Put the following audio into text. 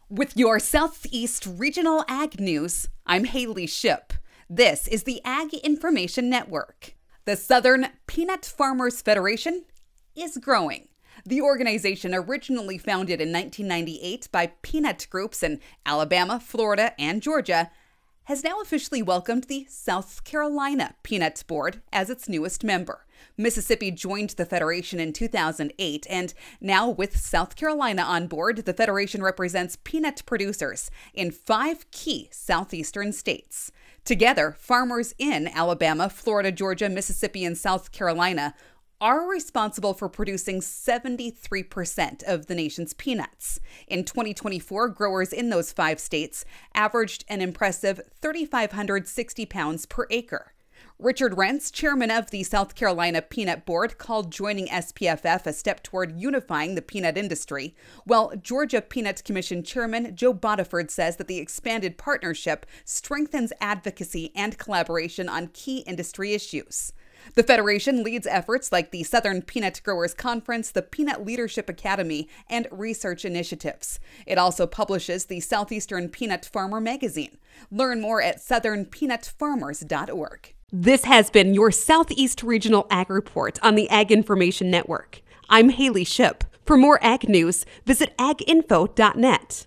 With your Southeast Regional Ag News, I'm Haley Ship. This is the Ag Information Network. The Southern Peanut Farmers Federation is growing. The organization, originally founded in 1998 by peanut groups in Alabama, Florida, and Georgia, has now officially welcomed the South Carolina Peanut Board as its newest member. Mississippi joined the Federation in 2008, and now with South Carolina on board, the Federation represents peanut producers in 5 key southeastern states. Together, farmers in Alabama, Florida, Georgia, Mississippi, and South Carolina are responsible for producing 73% of the nation's peanuts. In 2024, growers in those 5 states averaged an impressive 3,560 pounds per acre. Richard Rentz, chairman of the South Carolina Peanut Board, called joining SPFF a step toward unifying the peanut industry, while Georgia Peanut Commission chairman Joe Bodiford says that the expanded partnership strengthens advocacy and collaboration on key industry issues. The Federation leads efforts like the Southern Peanut Growers Conference, the Peanut Leadership Academy, and research initiatives. It also publishes the Southeastern Peanut Farmer magazine. Learn more at southernpeanutfarmers.org. This has been your Southeast Regional Ag Report on the Ag Information Network. I'm Haley Ship. For more ag news, visit aginfo.net.